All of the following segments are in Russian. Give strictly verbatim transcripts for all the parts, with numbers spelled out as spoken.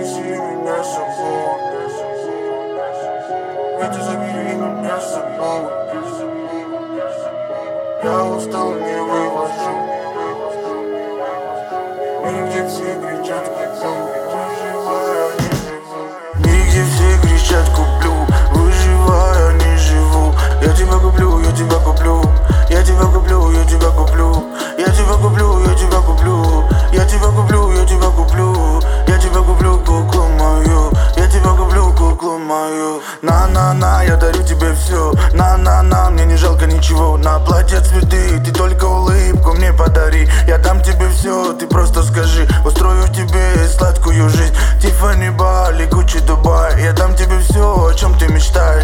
неси меня с собой. Ветер, забери меня с собой. Я устал, не вывожу. Мир, где все кричат, куплю, выживая, не живу. Мир, где все кричат, куплю, выживая, не живу. Я тебя куплю, я тебя куплю. Я тебя куплю, я тебя куплю. Я тебя куплю, я тебя куплю. Я тебя куплю, я тебя куплю. Я тебя куплю, куклу мою. Я тебя куплю, куклу мою. На-на-на, я дарю тебе все. На-на-на, мне не жалко ничего. На платье цветы, ты только улыбку мне подари. Я дам тебе все, ты просто скажи. Устрою тебе сладкую жизнь. Тиффани, Бали, Гуччи, Дубай. Я дам тебе все, о чем ты мечтаешь.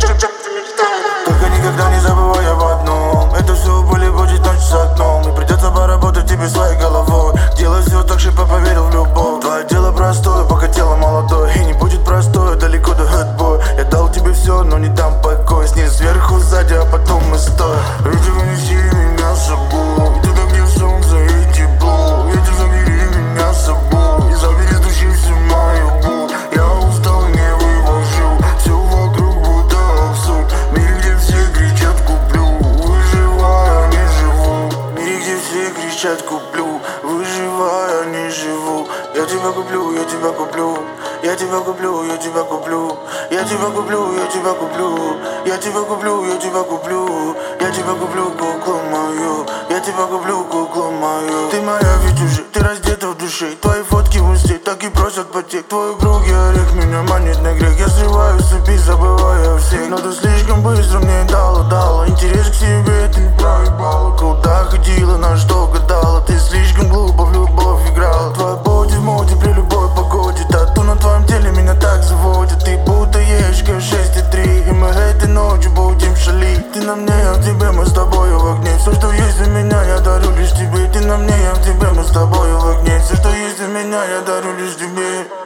Только никогда не забывай об одном. Это все более будет ночь за окном. И придется поработать тебе своей головой. Делай все так, чтобы поверил в любовь. Твое дело простое, пока тело молодое. И не будет простое, далеко до хэдбой. Я дал тебе все, но не дам покой. Снизу, сверху, сзади, а потом мы стоим. Ветер, унеси меня с собой. Туда, где солнце и тепло. Ветер, забери меня с собой. И забери с души всю мою боль. Я устал, не вывожу. Все вокруг будто абсурд. Мир, где все кричат, куплю, выживая, не живу. Мир, где все кричат, куплю, выживая, не живу. Я тебя куплю, я тебя куплю. Я тебя куплю, я тебя куплю. Я тебя куплю, я тебя куплю. Я тебя куплю, я тебя куплю. Я тебя куплю, куклу мою. Я тебя куплю, куклу мою. Ты моя ведь уже, ты раздета в душе. Твои фотки в инсте так и просят потек. Твой упругий орех меня манит на грех. Я срываю цепи, забываю всех. Но ты слишком быстро мне дала, дала интерес к себе, ты проебала. Куда ходила, на что гадала. Ты слишком глупо в любовь играла. Твоя боди в моде при любой погоде. Тату на твоем теле меня так заводит. Ты будто яичко шесть и три. И мы этой ночью будем шалить. Ты на мне, я в тебе, мы с тобою в огне. Все, что есть у меня, я дарю лишь тебе. Ты на мне, я в тебе, мы с тобою в огне. Все, что есть у меня, я дарю лишь тебе.